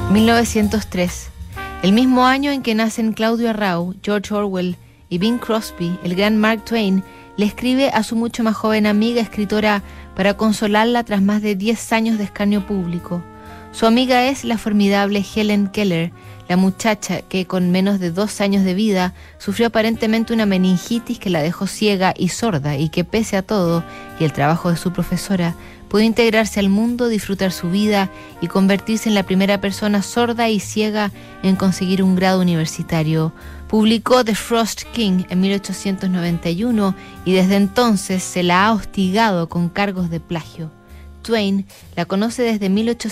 1903, el mismo año en que nacen Claudio Arrau, George Orwell y Bing Crosby, el gran Mark Twain le escribe a su mucho más joven amiga escritora para consolarla tras más de 10 años de escarnio público. Su amiga es la formidable Helen Keller, la muchacha que con menos de 2 años de vida sufrió aparentemente una meningitis que la dejó ciega y sorda y que pese a todo y el trabajo de su profesora pudo integrarse al mundo, disfrutar su vida y convertirse en la primera persona sorda y ciega en conseguir un grado universitario. Publicó The Frost King en 1891 y desde entonces se la ha hostigado con cargos de plagio. Twain la conoce desde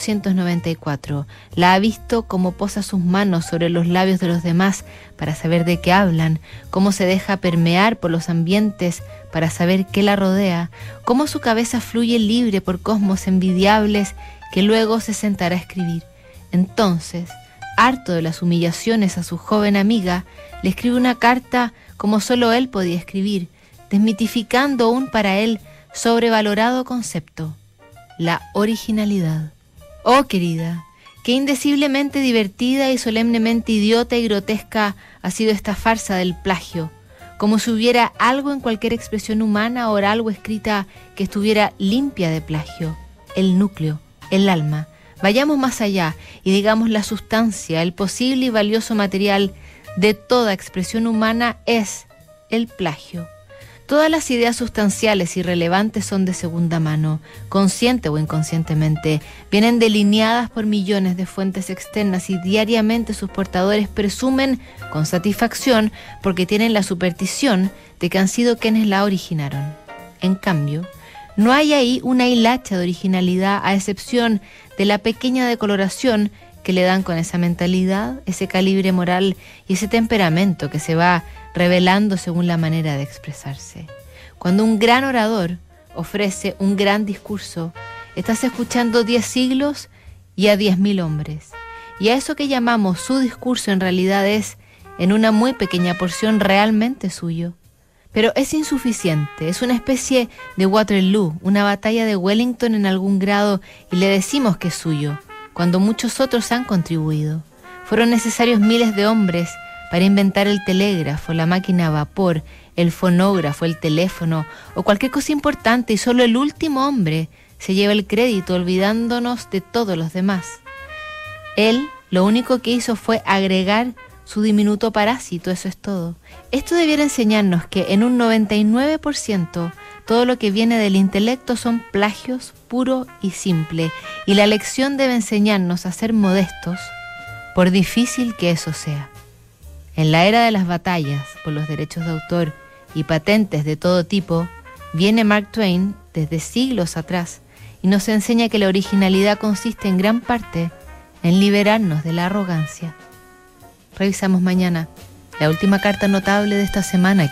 1894, la ha visto cómo posa sus manos sobre los labios de los demás para saber de qué hablan, cómo se deja permear por los ambientes para saber qué la rodea, cómo su cabeza fluye libre por cosmos envidiables que luego se sentará a escribir. Entonces, harto de las humillaciones a su joven amiga, le escribe una carta como solo él podía escribir, desmitificando un para él sobrevalorado concepto: la originalidad. Oh, querida, qué indeciblemente divertida y solemnemente idiota y grotesca ha sido esta farsa del plagio, como si hubiera algo en cualquier expresión humana, oral o escrita, que estuviera limpia de plagio. El núcleo, el alma. Vayamos más allá y digamos la sustancia, el posible y valioso material de toda expresión humana es el plagio. Todas las ideas sustanciales y relevantes son de segunda mano, consciente o inconscientemente, vienen delineadas por millones de fuentes externas y diariamente sus portadores presumen con satisfacción porque tienen la superstición de que han sido quienes la originaron. En cambio, no hay ahí una hilacha de originalidad a excepción de la pequeña decoloración que le dan con esa mentalidad, ese calibre moral y ese temperamento que se va revelando según la manera de expresarse. Cuando un gran orador ofrece un gran discurso, estás escuchando 10 siglos y a 10.000 hombres. Y a eso que llamamos su discurso en realidad es, en una muy pequeña porción, realmente suyo. Pero es insuficiente, es una especie de Waterloo, una batalla de Wellington en algún grado, y le decimos que es suyo, cuando muchos otros han contribuido. Fueron necesarios miles de hombres para inventar el telégrafo, la máquina a vapor, el fonógrafo, el teléfono o cualquier cosa importante, y solo el último hombre se lleva el crédito olvidándonos de todos los demás. Él lo único que hizo fue agregar su diminuto parásito, eso es todo. Esto debiera enseñarnos que en un 99% todo lo que viene del intelecto son plagios puro y simple, y la lección debe enseñarnos a ser modestos, por difícil que eso sea. En la era de las batallas por los derechos de autor y patentes de todo tipo, viene Mark Twain desde siglos atrás y nos enseña que la originalidad consiste en gran parte en liberarnos de la arrogancia. Revisamos mañana la última carta notable de esta semana.